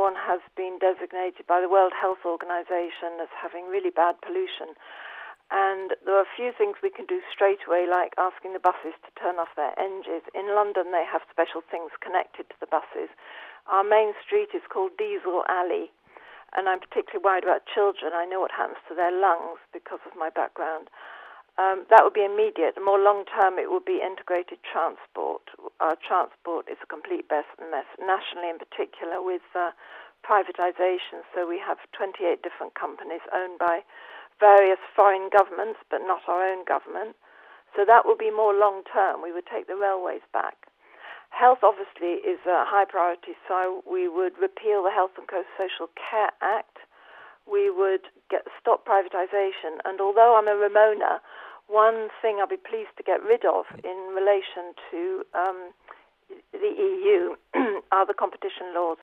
one has been designated by the World Health Organization as having really bad pollution. And there are a few things we can do straight away, like asking the buses to turn off their engines. In London, they have special things connected to the buses. Our main street is called Diesel Alley, and I'm particularly worried about children. I know what happens to their lungs because of my background. That would be immediate. More long-term, it would be integrated transport. Our transport is a complete mess, nationally in particular, with privatization. So we have 28 different companies owned by various foreign governments, but not our own government. So that would be more long-term. We would take the railways back. Health, obviously, is a high priority, so we would repeal the Health and Co-Social Care Act. We would stop privatization. And although I'm a Ramona, one thing I'll be pleased to get rid of in relation to the EU are the competition laws.